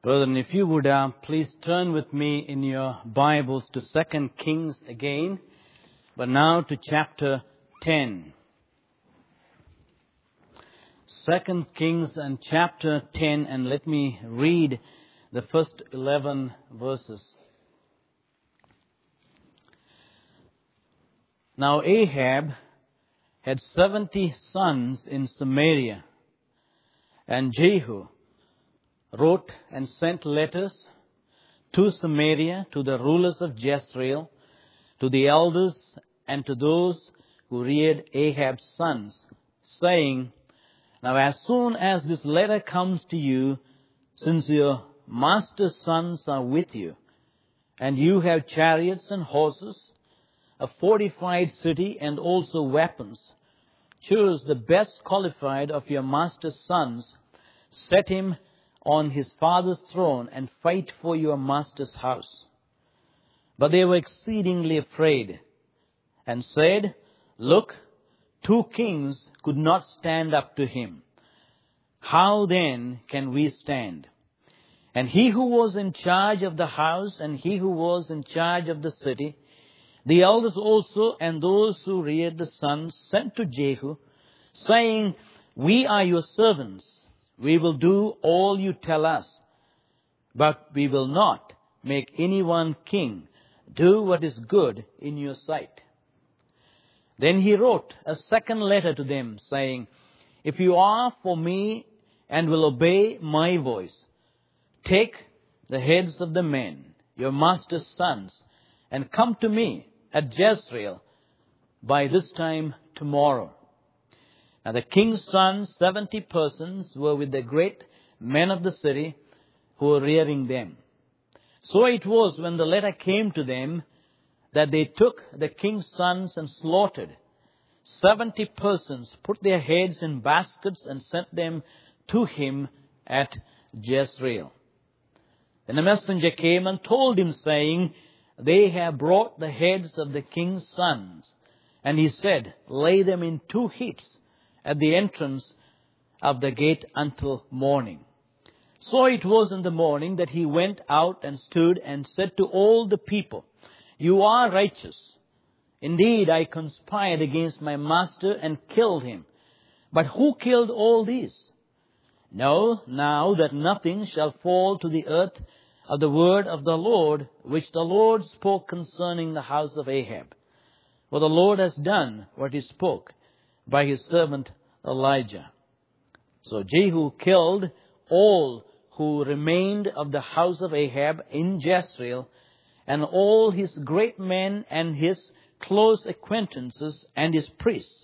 Brethren, if you would please turn with me in your Bibles to 2 Kings again, but now to chapter 10. 2 Kings and chapter 10, and let me read the first 11 verses. Now Ahab had 70 sons in Samaria, and Jehu wrote and sent letters to Samaria, to the rulers of Jezreel, to the elders, and to those who reared Ahab's sons, saying, Now as soon as this letter comes to you, since your master's sons are with you, and you have chariots and horses, a fortified city, and also weapons, choose the best qualified of your master's sons, set him on his father's throne, and fight for your master's house. But they were exceedingly afraid, and said, Look, 2 kings could not stand up to him. How then can we stand? And he who was in charge of the house, and he who was in charge of the city, the elders also, and those who reared the sons, sent to Jehu, saying, We are your servants. We will do all you tell us, but we will not make anyone king. Do what is good in your sight. Then he wrote a second letter to them, saying, If you are for me and will obey my voice, take the heads of the men, your master's sons, and come to me at Jezreel by this time tomorrow. Now the king's sons, 70 persons, were with the great men of the city who were rearing them. So it was when the letter came to them that they took the king's sons and slaughtered 70 persons, put their heads in baskets, and sent them to him at Jezreel. Then a messenger came and told him, saying, They have brought the heads of the king's sons. And he said, Lay them in 2 heaps at the entrance of the gate until morning. So it was in the morning that he went out and stood and said to all the people, You are righteous. Indeed, I conspired against my master and killed him. But who killed all these? Know now that nothing shall fall to the earth of the word of the Lord, which the Lord spoke concerning the house of Ahab. For the Lord has done what he spoke by his servant Elijah. So Jehu killed all who remained of the house of Ahab in Jezreel, and all his great men and his close acquaintances and his priests,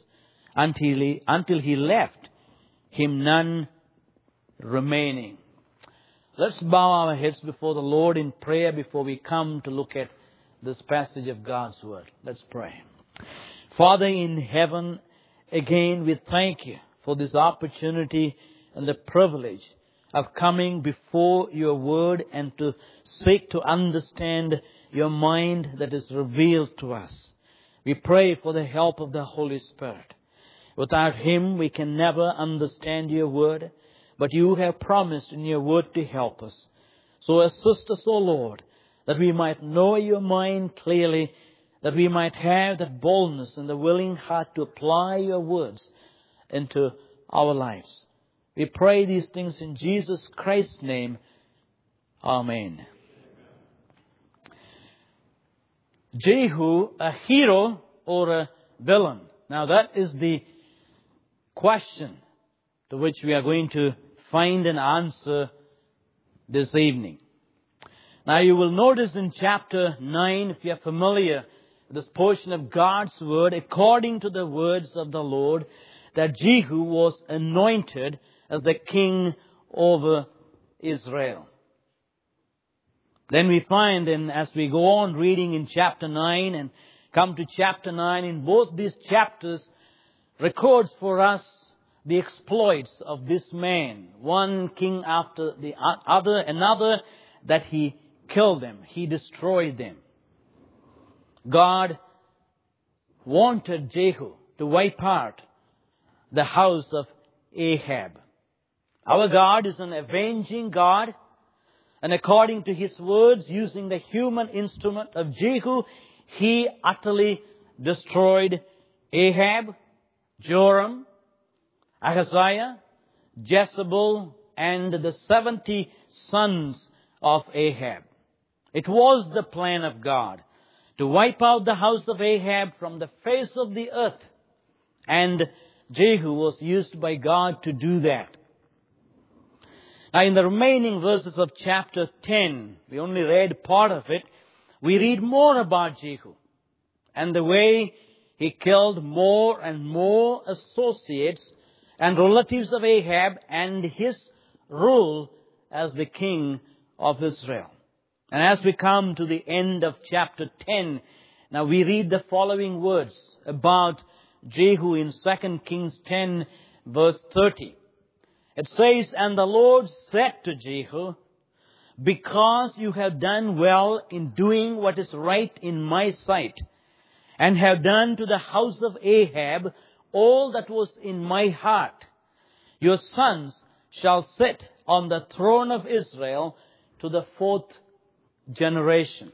until he left him none remaining. Let's bow our heads before the Lord in prayer before we come to look at this passage of God's Word. Let's pray. Father in heaven, again we thank you for this opportunity and the privilege of coming before your Word and to seek to understand your mind that is revealed to us. We pray for the help of the Holy Spirit. Without Him we can never understand your Word, but you have promised in your Word to help us. So assist us, O Lord, that we might know your mind clearly, that we might have that boldness and the willing heart to apply your words into our lives. We pray these things in Jesus Christ's name. Amen. Jehu, a hero or a villain? Now that is the question to which we are going to find an answer this evening. Now you will notice in chapter 9, if you are familiar with this portion of God's Word, according to the words of the Lord, that Jehu was anointed as the king over Israel. Then we find, and as we go on reading in chapter 9 and come to chapter 9, in both these chapters records for us the exploits of this man, one king after the other, another, that he killed them, he destroyed them. God wanted Jehu to wipe out the house of Ahab. Our God is an avenging God, And according to his words, using the human instrument of Jehu, he utterly destroyed Ahab, Joram, Ahaziah, Jezebel, and the 70 sons of Ahab. It was the plan of God to wipe out the house of Ahab from the face of the earth. And Jehu was used by God to do that. Now in the remaining verses of chapter 10, we only read part of it, we read more about Jehu and the way he killed more and more associates and relatives of Ahab and his rule as the king of Israel. And as we come to the end of chapter 10, now we read the following words about Jehu in 2 Kings 10 verse 30. It says, "And the Lord said to Jehu, because you have done well in doing what is right in my sight, and have done to the house of Ahab all that was in my heart, your sons shall sit on the throne of Israel to the 4th generation."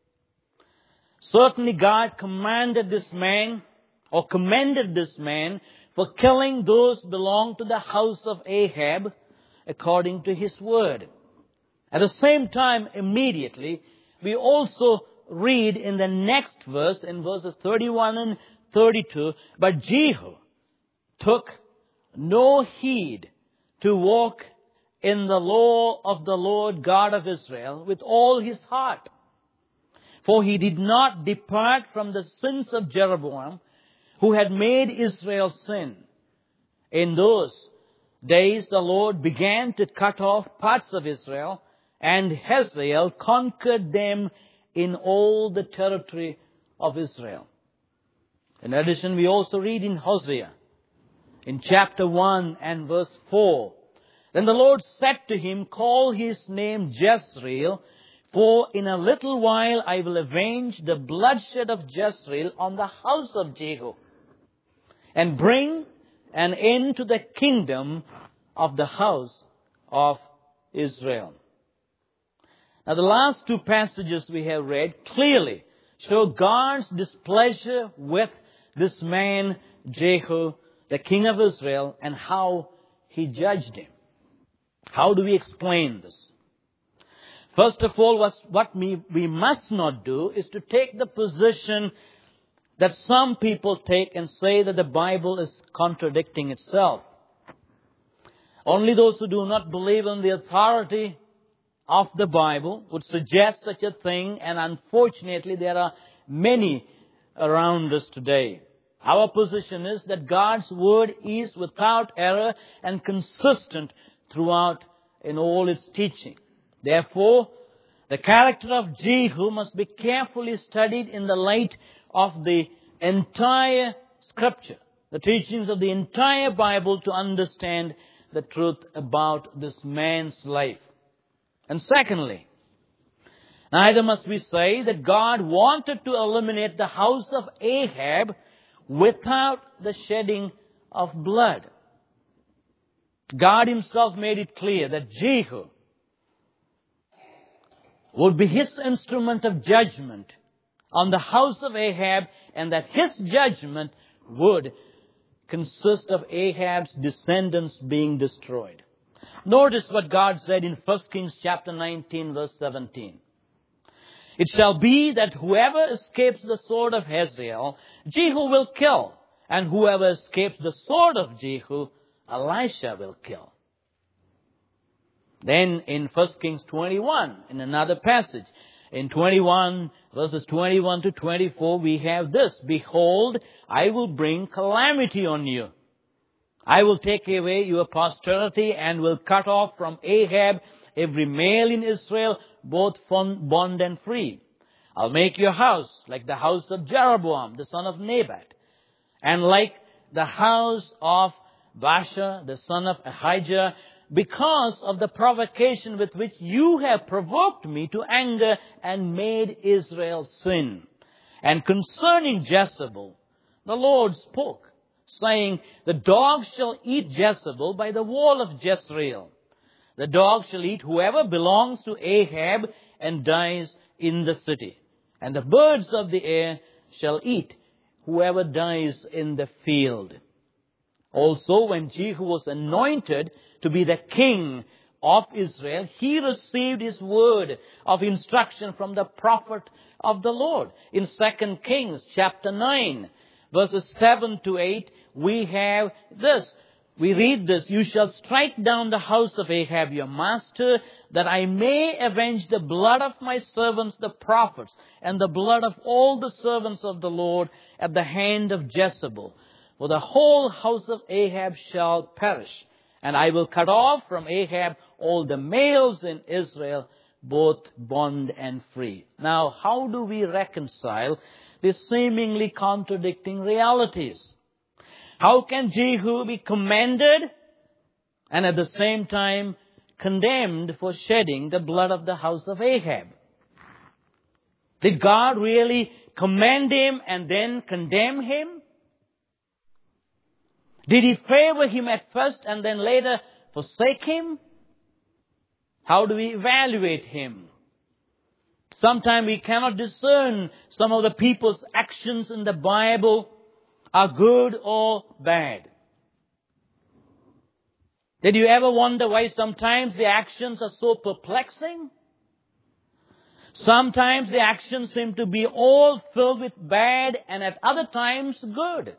Certainly God commanded this man, or commended this man, for killing those belong to the house of Ahab according to his word. At the same time, immediately, we also read in the next verse, in verses 31 and 32, "But Jehu took no heed to walk in the law of the Lord God of Israel with all his heart. For he did not depart from the sins of Jeroboam, who had made Israel sin. In those days the Lord began to cut off parts of Israel, and Hazael conquered them in all the territory of Israel." In addition, we also read in Hosea, in chapter 1 and verse 4, "Then the Lord said to him, call his name Jezreel, for in a little while I will avenge the bloodshed of Jezreel on the house of Jehu, and bring an end to the kingdom of the house of Israel." Now the last two passages we have read clearly show God's displeasure with this man Jehu, the king of Israel, and how he judged him. How do we explain this? First of all, what we must not do is to take the position that some people take and say that the Bible is contradicting itself. Only those who do not believe in the authority of the Bible would suggest such a thing, and unfortunately there are many around us today. Our position is that God's Word is without error and consistent throughout in all its teaching. Therefore, the character of Jehu must be carefully studied in the light of the entire Scripture, the teachings of the entire Bible, to understand the truth about this man's life. And secondly, neither must we say that God wanted to eliminate the house of Ahab without the shedding of blood. God himself made it clear that Jehu would be his instrument of judgment on the house of Ahab, and that his judgment would consist of Ahab's descendants being destroyed. Notice what God said in 1 Kings chapter 19 verse 17. "It shall be that whoever escapes the sword of Hazael, Jehu will kill, and whoever escapes the sword of Jehu, Elisha will kill." Then in 1 Kings 21, in another passage, in 21, verses 21 to 24, we have this: "Behold, I will bring calamity on you. I will take away your posterity and will cut off from Ahab every male in Israel, both bond and free. I'll make your house like the house of Jeroboam, the son of Nebat, and like the house of Baasha, the son of Ahijah, because of the provocation with which you have provoked me to anger and made Israel sin. And concerning Jezebel, the Lord spoke, saying, the dogs shall eat Jezebel by the wall of Jezreel. The dogs shall eat whoever belongs to Ahab and dies in the city. And the birds of the air shall eat whoever dies in the field. Also, when Jehu was anointed to be the king of Israel, he received his word of instruction from the prophet of the Lord. In 2 Kings chapter 9, verses 7 to 8, we have this. We read this, "You shall strike down the house of Ahab your master, that I may avenge the blood of my servants the prophets, and the blood of all the servants of the Lord at the hand of Jezebel. For the whole house of Ahab shall perish, and I will cut off from Ahab all the males in Israel, both bond and free." Now, how do we reconcile these seemingly contradicting realities? How can Jehu be commended and at the same time condemned for shedding the blood of the house of Ahab? Did God really commend him and then condemn him? Did he favor him at first and then later forsake him? How do we evaluate him? Sometimes we cannot discern some of the people's actions in the Bible are good or bad. Did you ever wonder why sometimes the actions are so perplexing? Sometimes the actions seem to be all filled with bad and at other times good.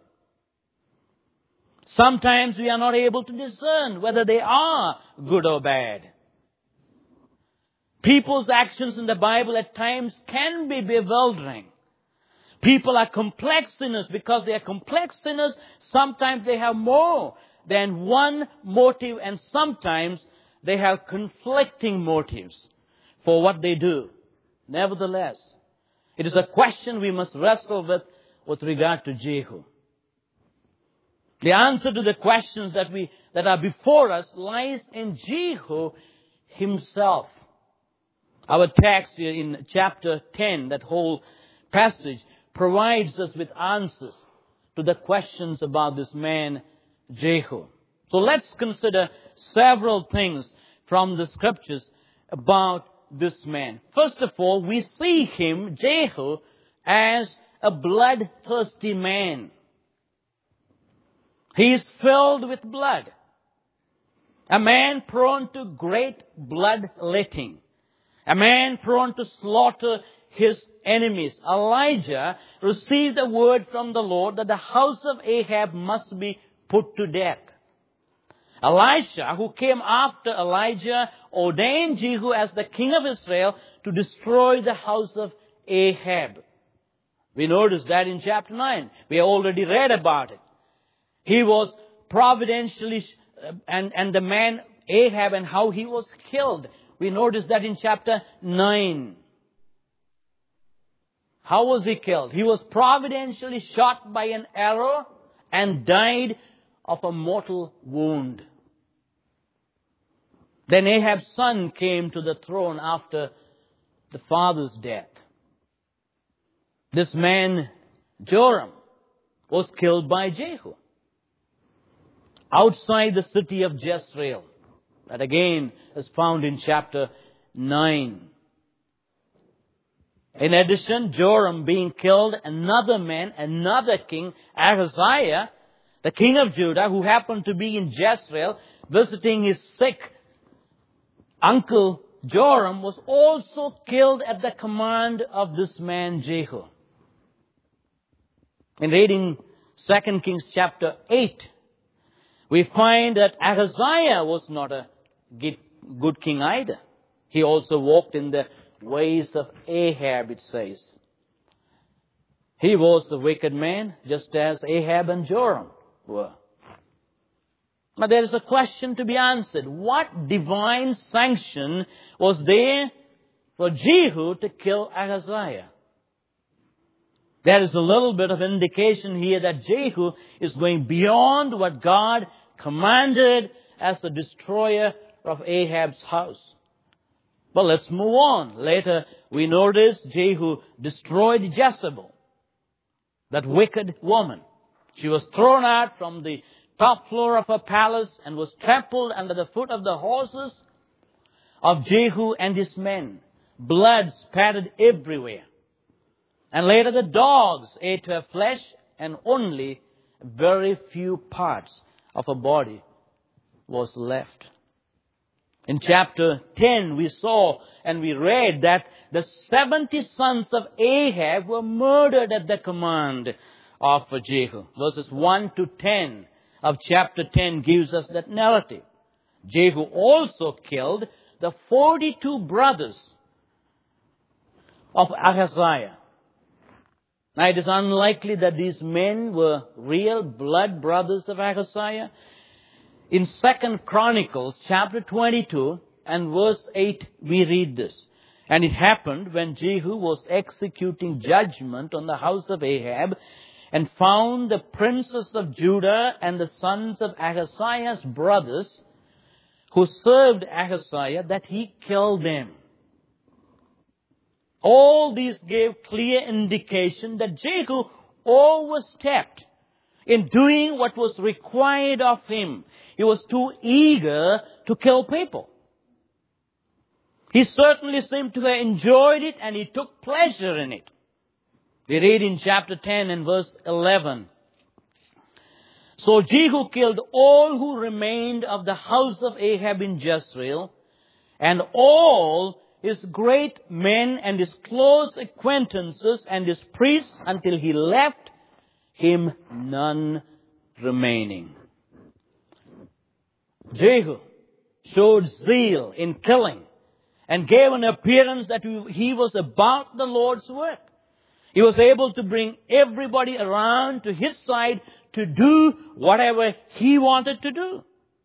Sometimes we are not able to discern whether they are good or bad. People's actions in the Bible at times can be bewildering. People are complex sinners. Because they are complex sinners, sometimes they have more than one motive, and sometimes they have conflicting motives for what they do. Nevertheless, it is a question we must wrestle with regard to Jehu. The answer to the questions that are before us lies in Jehu himself. Our text here in chapter 10, that whole passage, provides us with answers to the questions about this man, Jehu. So let's consider several things from the scriptures about this man. First of all, we see him, Jehu, as a bloodthirsty man. He is filled with blood. A man prone to great bloodletting. A man prone to slaughter his enemies. Elijah received a word from the Lord that the house of Ahab must be put to death. Elisha, who came after Elijah, ordained Jehu as the king of Israel to destroy the house of Ahab. We notice that in chapter 9. We have already read about it. He was providentially, and the man Ahab and how he was killed. We notice that in chapter 9. How was he killed? He was providentially shot by an arrow and died of a mortal wound. Then Ahab's son came to the throne after the father's death. This man, Joram, was killed by Jehu outside the city of Jezreel. That again is found in chapter 9. In addition, Joram being killed, another man, another king, Ahaziah, the king of Judah, who happened to be in Jezreel, visiting his sick uncle Joram, was also killed at the command of this man Jehu. In reading 2 Kings chapter 8, we find that Ahaziah was not a good king either. He also walked in the ways of Ahab, it says. He was a wicked man, just as Ahab and Joram were. Now there is a question to be answered. What divine sanction was there for Jehu to kill Ahaziah? There is a little bit of indication here that Jehu is going beyond what God commanded as the destroyer of Ahab's house. But let's move on. Later we notice Jehu destroyed Jezebel, that wicked woman. She was thrown out from the top floor of her palace and was trampled under the foot of the horses. of Jehu and his men. Blood spattered everywhere. And later the dogs ate her flesh, and only very few parts of her body was left. In chapter 10, we saw and we read that the 70 sons of Ahab were murdered at the command of Jehu. Verses 1 to 10 of chapter 10 gives us that narrative. Jehu also killed the 42 brothers of Ahaziah. Now, it is unlikely that these men were real blood brothers of Ahaziah. In 2 Chronicles chapter 22 and verse 8, we read this. And it happened when Jehu was executing judgment on the house of Ahab and found the princes of Judah and the sons of Ahaziah's brothers who served Ahaziah, that he killed them. All these gave clear indication that Jehu overstepped in doing what was required of him. He was too eager to kill people. He certainly seemed to have enjoyed it, and he took pleasure in it. We read in chapter 10 and verse 11. So Jehu killed all who remained of the house of Ahab in Jezreel, and all his great men and his close acquaintances and his priests, until he left him none remaining. Jehu showed zeal in killing and gave an appearance that he was about the Lord's work. He was able to bring everybody around to his side to do whatever he wanted to do.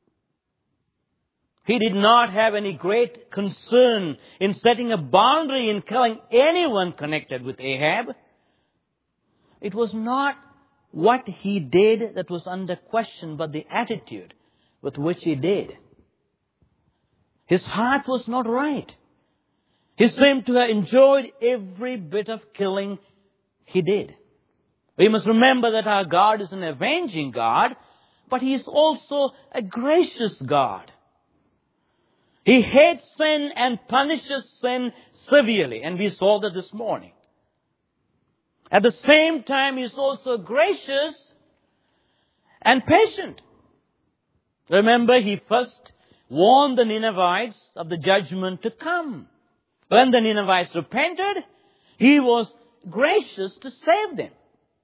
He did not have any great concern in setting a boundary in killing anyone connected with Ahab. It was not what he did that was under question, but the attitude with which he did. His heart was not right. He seemed to have enjoyed every bit of killing he did. We must remember that our God is an avenging God, but He is also a gracious God. He hates sin and punishes sin severely, and we saw that this morning. At the same time, He is also gracious and patient. Remember, He first warned the Ninevites of the judgment to come. When the Ninevites repented, He was gracious to save them.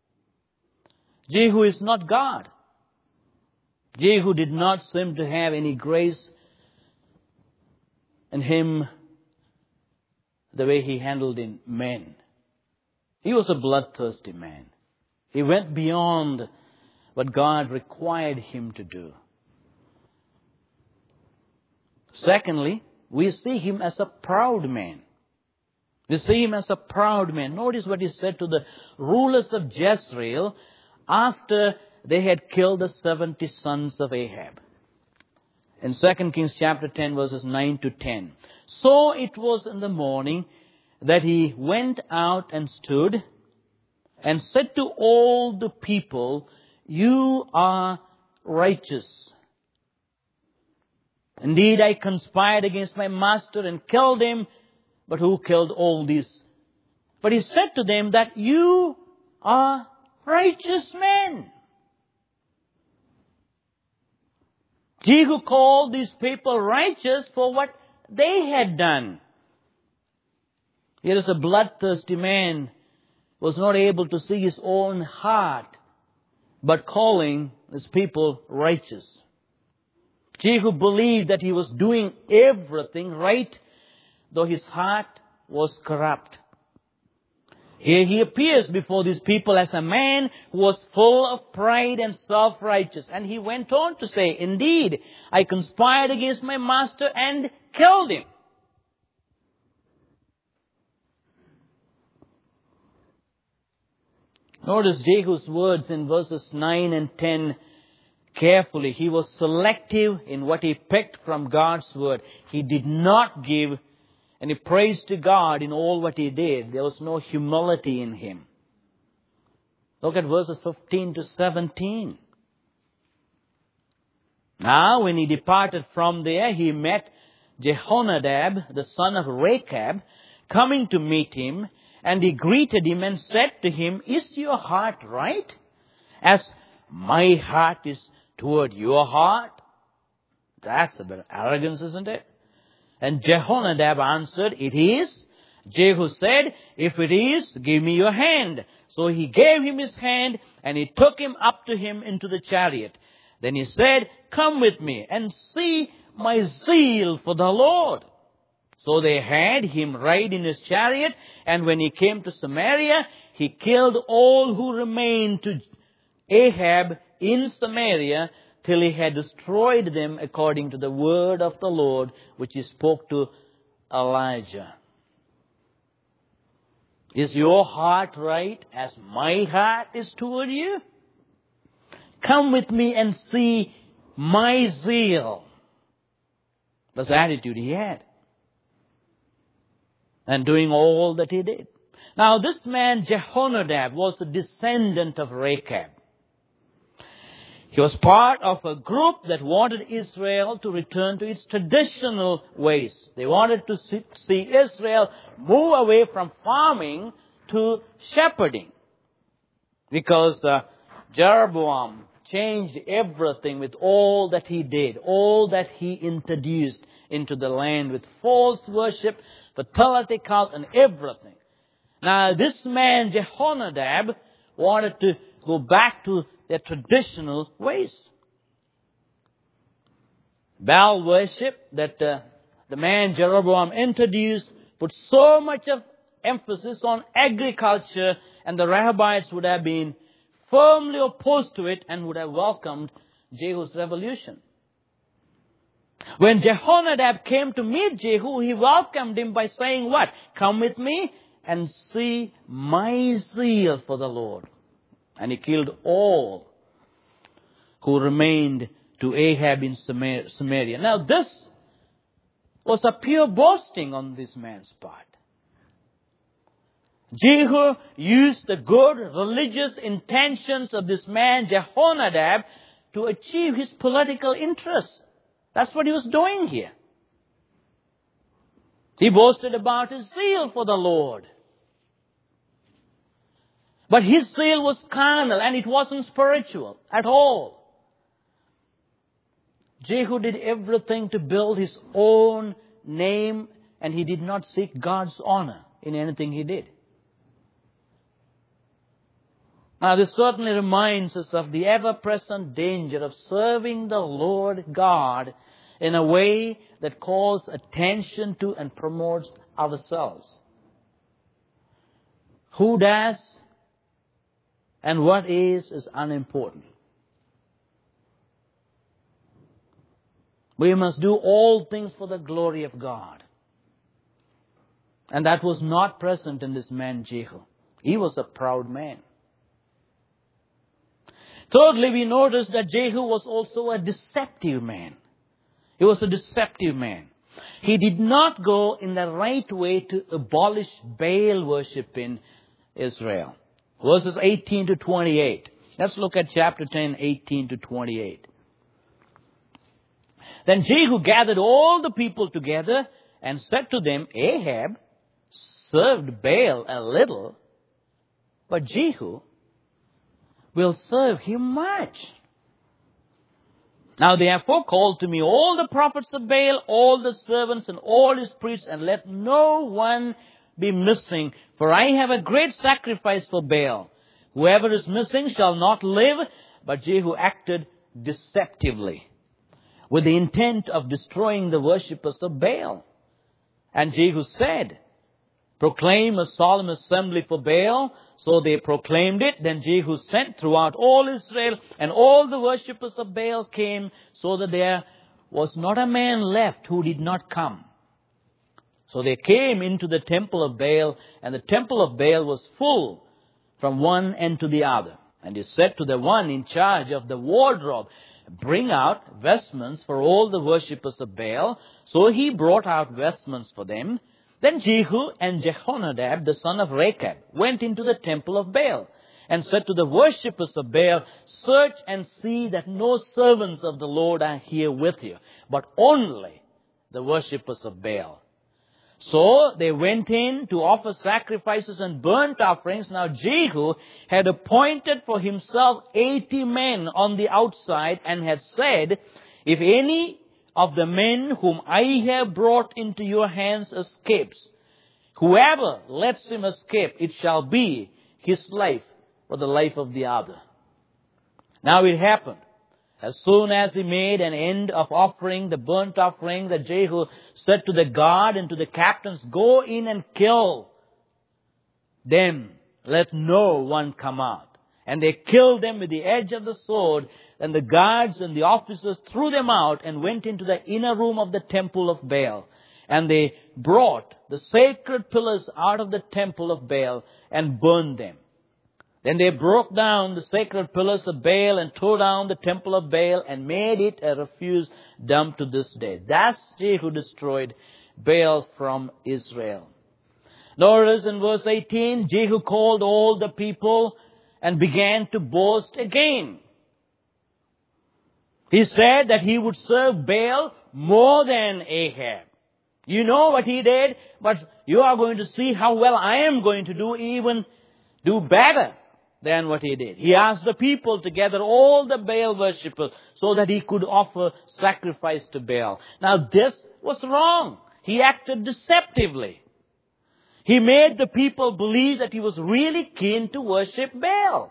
Jehu is not God. Jehu did not seem to have any grace in him the way he handled in men. He was a bloodthirsty man. He went beyond what God required him to do. Secondly, we see him as a proud man. We see him as a proud man. Notice what he said to the rulers of Jezreel after they had killed the 70 sons of Ahab. In 2 Kings chapter 10 verses 9 to 10. So it was in the morning that he went out and stood and said to all the people, "You are righteous. Indeed, I conspired against my master and killed him, but who killed all these?" But he said to them that you are righteous men. Jehu called these people righteous for what they had done. Here is a bloodthirsty man who was not able to see his own heart, but calling his people righteous. Jehu believed that he was doing everything right, though his heart was corrupt. Here he appears before these people as a man who was full of pride and self-righteous. And he went on to say, "Indeed, I conspired against my master and killed him." Notice Jehu's words in verses 9 and 10 carefully. He was selective in what he picked from God's word. He did not give any praise to God in all what he did. There was no humility in him. Look at verses 15 to 17. Now, when he departed from there, he met Jehonadab, the son of Rechab, coming to meet him, and he greeted him and said to him, "Is your heart right, as my heart is toward your heart?" That's a bit of arrogance, isn't it? And Jehonadab answered, "It is." Jehu said, "If it is, give me your hand." So he gave him his hand, and he took him up to him into the chariot. Then he said, "Come with me and see my zeal for the Lord." So they had him ride in his chariot, and when he came to Samaria, he killed all who remained to Ahab in Samaria, till he had destroyed them according to the word of the Lord, which he spoke to Elijah. Is your heart right, as my heart is toward you? Come with me and see my zeal. That's the attitude he had. And doing all that he did. Now this man Jehonadab was a descendant of Rechab. He was part of a group that wanted Israel to return to its traditional ways. They wanted to see Israel move away from farming to shepherding. Because Jeroboam changed everything with all that he did, all that he introduced into the land with false worship, fertility cults, and everything. Now this man Jehonadab wanted to go back to their traditional ways. Baal worship that the man Jeroboam introduced put so much of emphasis on agriculture, and the Rehabites would have been firmly opposed to it and would have welcomed Jehu's revolution. When Jehonadab came to meet Jehu, he welcomed him by saying what? "Come with me and see my zeal for the Lord." And he killed all who remained to Ahab in Samaria. Now this was a pure boasting on this man's part. Jehu used the good religious intentions of this man Jehonadab to achieve his political interests. That's what he was doing here. He boasted about his zeal for the Lord. But his zeal was carnal, and it wasn't spiritual at all. Jehu did everything to build his own name, and he did not seek God's honor in anything he did. Now this certainly reminds us of the ever-present danger of serving the Lord God in a way that calls attention to and promotes ourselves. Who does and what is unimportant. We must do all things for the glory of God. And that was not present in this man Jehu. He was a proud man. Thirdly, we notice that Jehu was also a deceptive man. He was a deceptive man. He did not go in the right way to abolish Baal worship in Israel. Verses 18 to 28. Let's look at chapter 10, 18 to 28. Then Jehu gathered all the people together and said to them, "Ahab served Baal a little, but Jehu will serve him much. Now therefore call to me all the prophets of Baal, all the servants and all his priests, and let no one be missing, for I have a great sacrifice for Baal. Whoever is missing shall not live." But Jehu acted deceptively with the intent of destroying the worshippers of Baal. And Jehu said, "Proclaim a solemn assembly for Baal." So they proclaimed it. Then Jehu sent throughout all Israel, and all the worshippers of Baal came, so that there was not a man left who did not come. So they came into the temple of Baal, and the temple of Baal was full from one end to the other. And he said to the one in charge of the wardrobe, "Bring out vestments for all the worshippers of Baal." So he brought out vestments for them. Then Jehu and Jehonadab, the son of Rechab, went into the temple of Baal and said to the worshippers of Baal, "Search and see that no servants of the Lord are here with you, but only the worshippers of Baal. So they went in to offer sacrifices and burnt offerings. Now Jehu had appointed for himself 80 men on the outside and had said, if any of the men whom I have brought into your hands escapes, whoever lets him escape, it shall be his life or the life of the other. Now it happened, as soon as he made an end of offering the burnt offering, that Jehu said to the guard and to the captains, go in and kill them, let no one come out. And they killed them with the edge of the sword, and the guards and the officers threw them out and went into the inner room of the temple of Baal. And they brought the sacred pillars out of the temple of Baal and burned them. Then they broke down the sacred pillars of Baal and tore down the temple of Baal and made it a refuse dump to this day. Thus Jehu destroyed Baal from Israel. Notice in verse 18, Jehu called all the people and began to boast again. He said that he would serve Baal more than Ahab. You know what he did, but you are going to see how well I am going to do, even do better than what he did. He asked the people to gather all the Baal worshippers so that he could offer sacrifice to Baal. Now this was wrong. He acted deceptively. He made the people believe that he was really keen to worship Baal.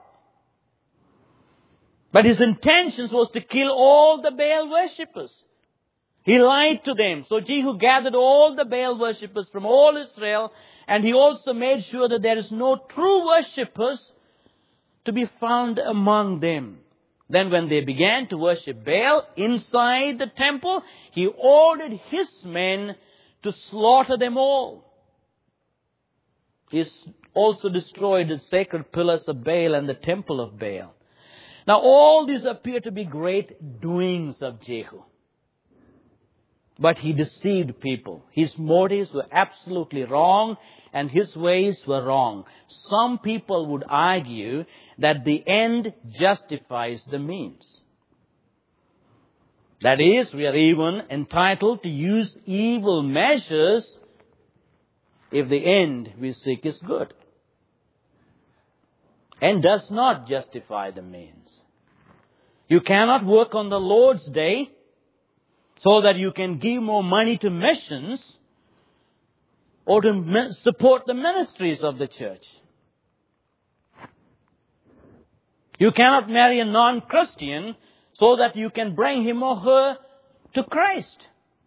But his intentions was to kill all the Baal worshippers. He lied to them. So Jehu gathered all the Baal worshippers from all Israel, and he also made sure that there is no true worshippers to be found among them. Then when they began to worship Baal inside the temple, he ordered his men to slaughter them all. He also destroyed the sacred pillars of Baal and the temple of Baal. Now all these appear to be great doings of Jehu. But he deceived people. His motives were absolutely wrong and his ways were wrong. Some people would argue that the end justifies the means. That is, we are even entitled to use evil measures if the end we seek is good and does not justify the means. You cannot work on the Lord's day so that you can give more money to missions or to support the ministries of the church. You cannot marry a non-Christian so that you can bring him or her to Christ.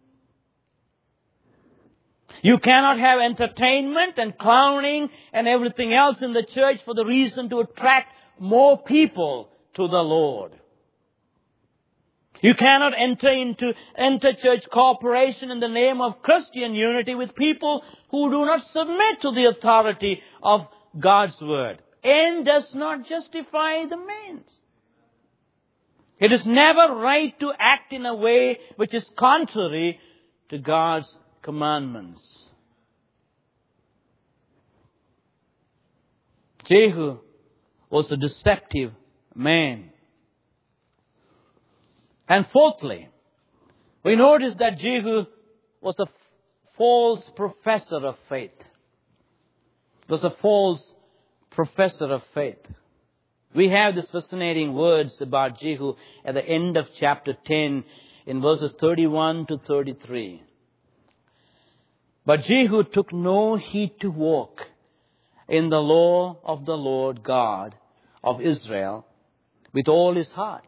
You cannot have entertainment and clowning and everything else in the church for the reason to attract more people to the Lord. You cannot enter church cooperation in the name of Christian unity with people who do not submit to the authority of God's word. End does not justify the means. It is never right to act in a way which is contrary to God's commandments. Jehu was a deceptive man. And fourthly, we notice that Jehu was a false professor of faith. Was a false professor of faith. We have these fascinating words about Jehu at the end of chapter 10 in verses 31 to 33. But Jehu took no heed to walk in the law of the Lord God of Israel with all his heart.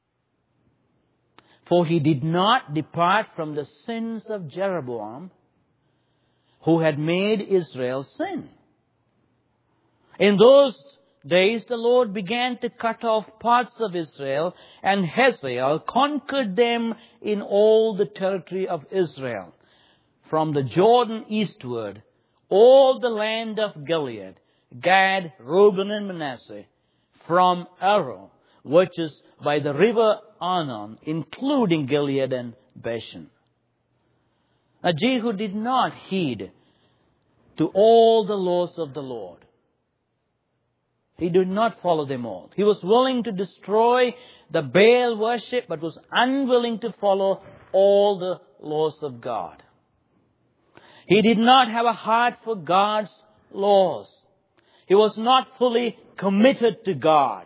For he did not depart from the sins of Jeroboam, who had made Israel sin. In those days, the Lord began to cut off parts of Israel, and Hazael conquered them in all the territory of Israel, from the Jordan eastward, all the land of Gilead, Gad, Reuben, and Manasseh, from Aroer, which is by the river Arnon, including Gilead and Bashan. Now Jehu did not heed to all the laws of the Lord. He did not follow them all. He was willing to destroy the Baal worship, but was unwilling to follow all the laws of God. He did not have a heart for God's laws. He was not fully committed to God.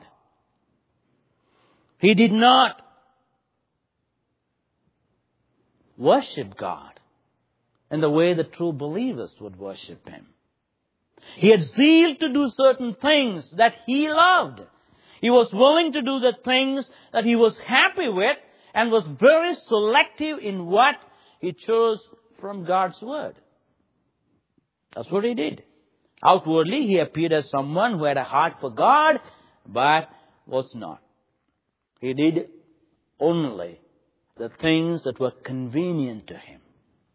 He did not worship God in the way the true believers would worship Him. He had zeal to do certain things that he loved. He was willing to do the things that he was happy with and was very selective in what he chose from God's Word. That's what he did. Outwardly, he appeared as someone who had a heart for God, but was not. He did only the things that were convenient to him.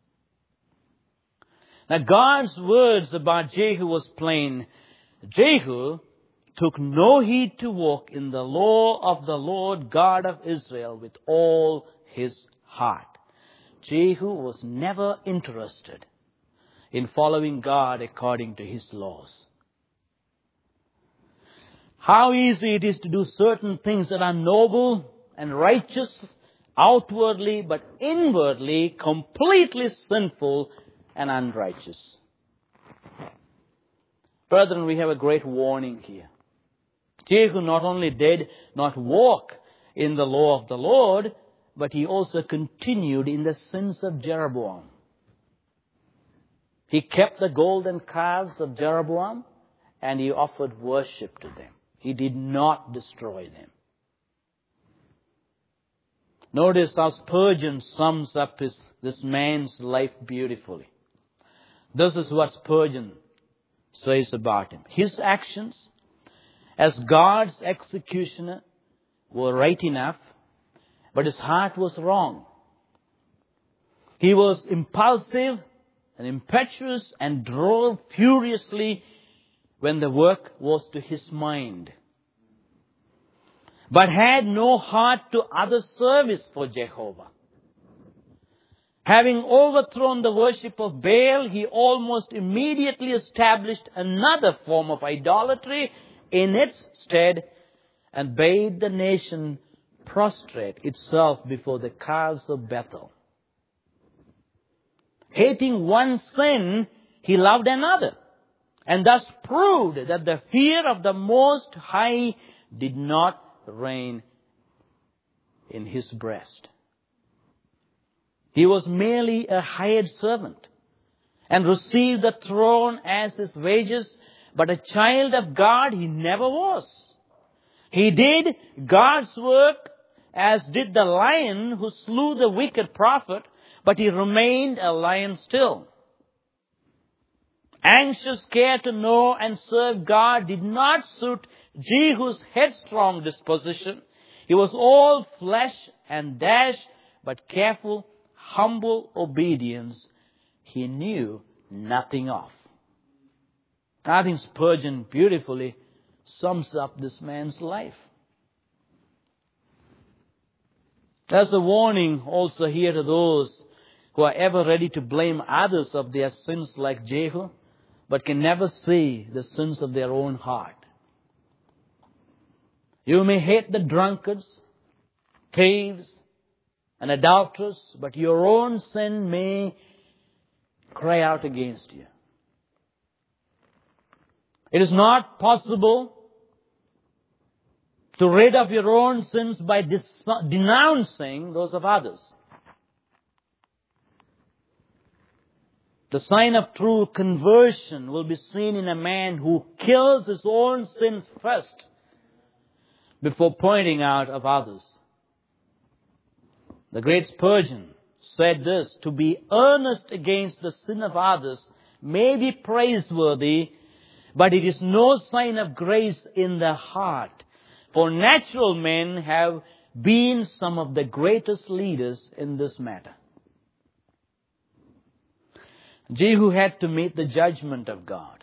Now, God's words about Jehu was plain. Jehu took no heed to walk in the law of the Lord God of Israel with all his heart. Jehu was never interested in following God according to His laws. How easy it is to do certain things that are noble and righteous outwardly, but inwardly completely sinful and unrighteous. Brethren, we have a great warning here. Jehu not only did not walk in the law of the Lord, but he also continued in the sins of Jeroboam. He kept the golden calves of Jeroboam and he offered worship to them. He did not destroy them. Notice how Spurgeon sums up this man's life beautifully. This is what Spurgeon says about him. His actions as God's executioner were right enough, but his heart was wrong. He was impulsive and impetuous and drove furiously when the work was to his mind, but had no heart to other service for Jehovah. Having overthrown the worship of Baal, he almost immediately established another form of idolatry in its stead and bade the nation prostrate itself before the calves of Bethel. Hating one sin, he loved another, and thus proved that the fear of the Most High did not reign in his breast. He was merely a hired servant and received the throne as his wages, but a child of God he never was. He did God's work as did the lion who slew the wicked prophet, but he remained a lion still. Anxious care to know and serve God did not suit Jehu's headstrong disposition. He was all flesh and dash, but careful, humble obedience he knew nothing of. I think Spurgeon beautifully sums up this man's life. There's a warning also here to those who are ever ready to blame others of their sins like Jehu, but can never see the sins of their own heart. You may hate the drunkards, thieves, and adulterers, but your own sin may cry out against you. It is not possible to rid of your own sins by denouncing those of others. The sign of true conversion will be seen in a man who kills his own sins first before pointing out of others. The great Spurgeon said this: to be earnest against the sin of others may be praiseworthy, but it is no sign of grace in the heart. For natural men have been some of the greatest leaders in this matter. Jehu had to meet the judgment of God.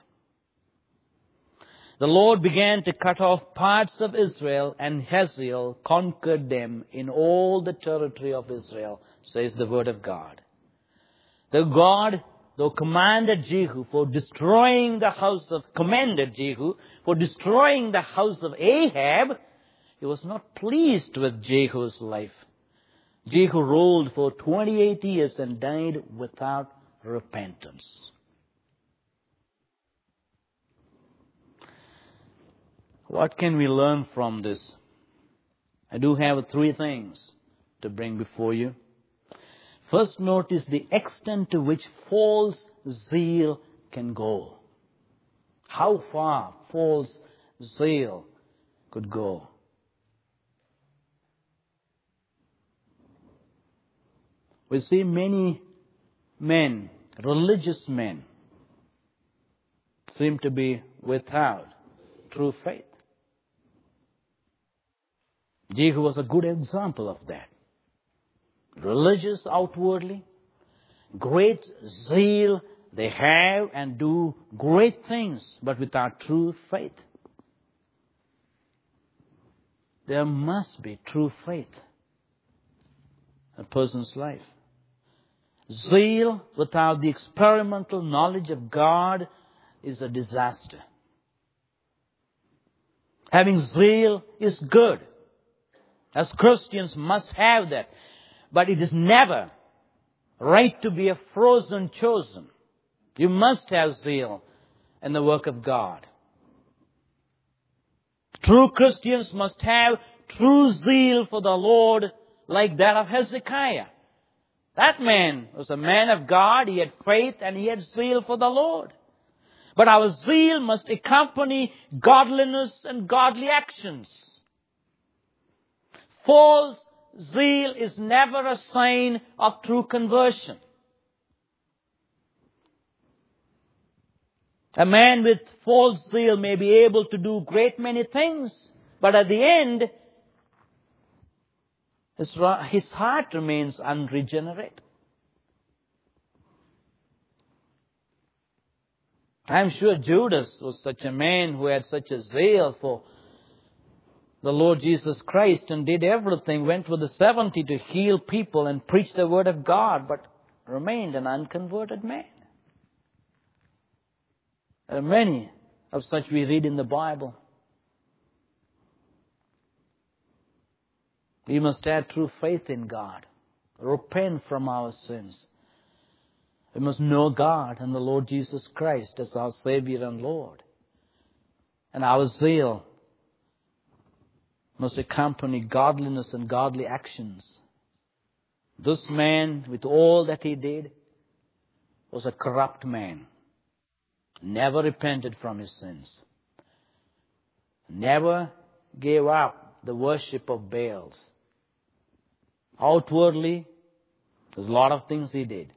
The Lord began to cut off parts of Israel, and Hazael conquered them in all the territory of Israel, says the Word of God. God, though commended Jehu for destroying the house of Ahab, he was not pleased with Jehu's life. Jehu ruled for 28 years and died without repentance. What can we learn from this? I do have 3 things to bring before you. First, notice the extent to which false zeal can go. How far false zeal could go. We see many men, religious men, seem to be without true faith. Jehu was a good example of that. Religious outwardly, great zeal they have and do great things, but without true faith. There must be true faith in a person's life. Zeal without the experimental knowledge of God is a disaster. Having zeal is good. As Christians must have that. But it is never right to be a frozen chosen. You must have zeal in the work of God. True Christians must have true zeal for the Lord like that of Hezekiah. That man was a man of God. He had faith and he had zeal for the Lord. But our zeal must accompany godliness and godly actions. False zeal is never a sign of true conversion. A man with false zeal may be able to do great many things, but at the end, his heart remains unregenerate. I'm sure Judas was such a man who had such a zeal for the Lord Jesus Christ and did everything, went with the 70 to heal people and preach the word of God, but remained an unconverted man. There are many of such we read in the Bible. We must have true faith in God, repent from our sins. We must know God and the Lord Jesus Christ as our Savior and Lord. And our zeal must accompany godliness and godly actions. This man, with all that he did, was a corrupt man. Never repented from his sins. Never gave up the worship of Baals. Outwardly, there's a lot of things he did.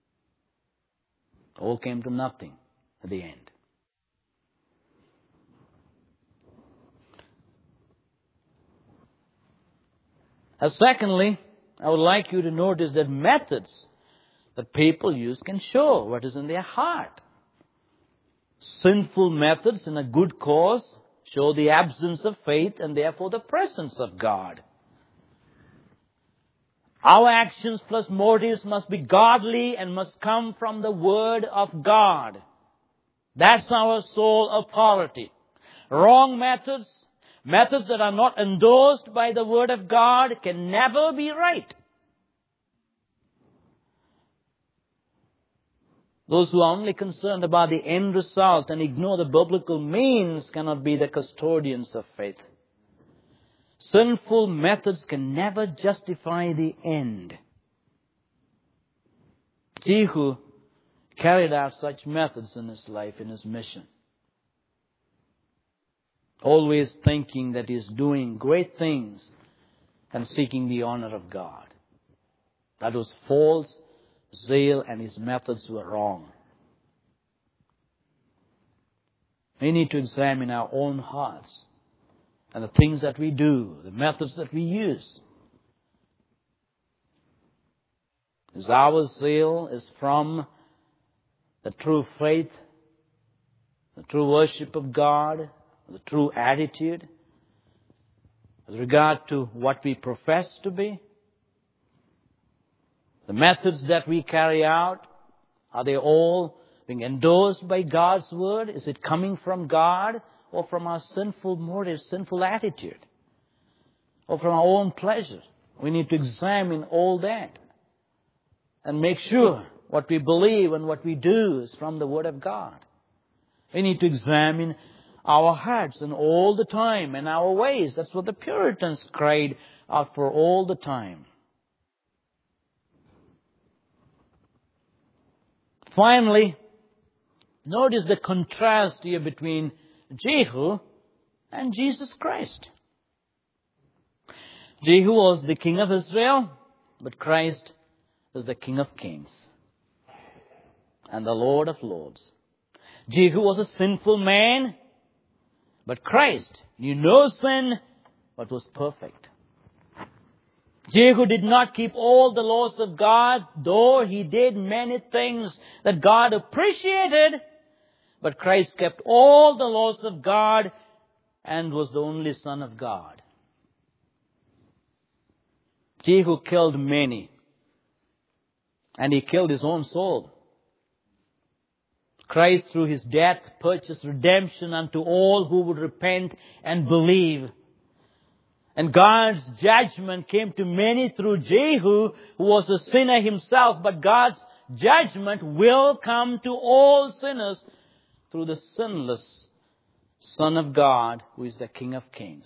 All came to nothing at the end. Secondly, I would like you to notice that methods that people use can show what is in their heart. Sinful methods in a good cause show the absence of faith and therefore the presence of God. Our actions plus motives must be godly and must come from the Word of God. That's our sole authority. Wrong methods, methods that are not endorsed by the Word of God, can never be right. Those who are only concerned about the end result and ignore the biblical means cannot be the custodians of faith. Sinful methods can never justify the end. Jehu carried out such methods in his life, in his mission. Always thinking that he is doing great things and seeking the honor of God. That was false zeal and his methods were wrong. We need to examine our own hearts and the things that we do, the methods that we use. Is our zeal is from the true faith, the true worship of God, the true attitude with regard to what we profess to be? The methods that we carry out, are they all being endorsed by God's Word? Is it coming from God or from our sinful motives, sinful attitude? Or from our own pleasure? We need to examine all that and make sure what we believe and what we do is from the Word of God. We need to examine our hearts and all the time and our ways. That's what the Puritans cried out for all the time. Finally, notice the contrast here between Jehu and Jesus Christ. Jehu was the king of Israel, but Christ is the King of Kings and the Lord of Lords. Jehu was a sinful man, but Christ knew no sin, but was perfect. Jehu did not keep all the laws of God, though he did many things that God appreciated. But Christ kept all the laws of God and was the only Son of God. Jehu killed many, and he killed his own soul. Christ, through his death, purchased redemption unto all who would repent and believe. And God's judgment came to many through Jehu, who was a sinner himself. But God's judgment will come to all sinners through the sinless Son of God, who is the King of Kings.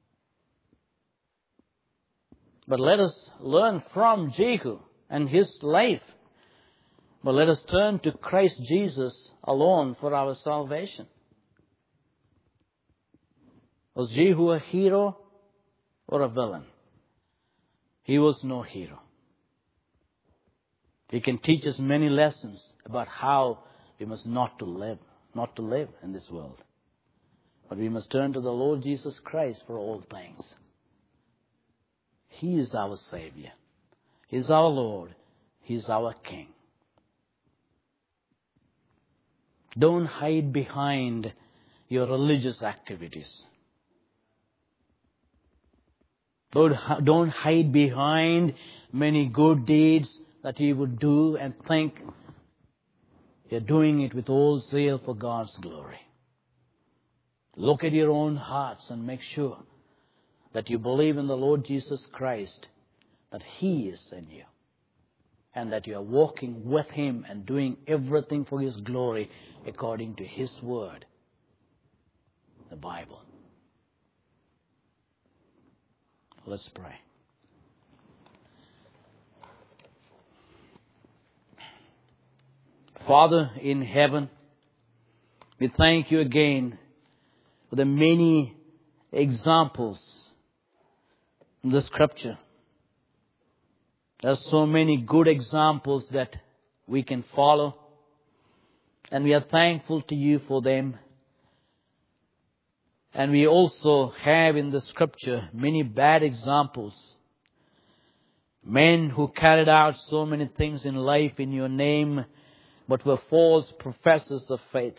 But let us learn from Jehu and his life. But let us turn to Christ Jesus alone for our salvation. Was Jehu a hero or a villain? He was no hero. He can teach us many lessons about how we must not to live in this world. But we must turn to the Lord Jesus Christ for all things. He is our Savior. He is our Lord. He is our King. Don't hide behind your religious activities. Don't hide behind many good deeds that you would do and think you're doing it with all zeal for God's glory. Look at your own hearts and make sure that you believe in the Lord Jesus Christ, that He is in you, and that you are walking with Him and doing everything for His glory according to His Word, the Bible. Let's pray. Father in heaven, we thank you again for the many examples in the Scripture. There are so many good examples that we can follow, and we are thankful to you for them. And we also have in the Scripture many bad examples. Men who carried out so many things in life in your name, but were false professors of faith.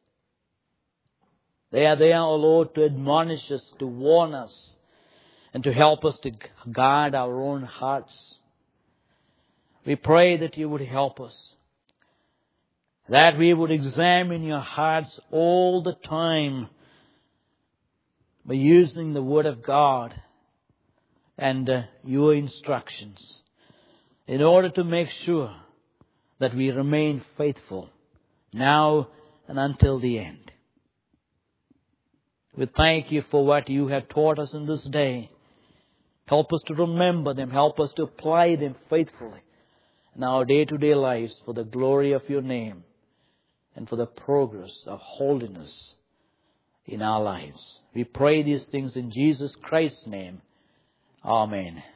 They are there, O Lord, to admonish us, to warn us, and to help us to guard our own hearts. We pray that you would help us, that we would examine your hearts all the time by using the Word of God and your instructions in order to make sure that we remain faithful now and until the end. We thank you for what you have taught us in this day. Help us to remember them. Help us to apply them faithfully in our day-to-day lives for the glory of your name and for the progress of holiness in our lives. We pray these things in Jesus Christ's name. Amen.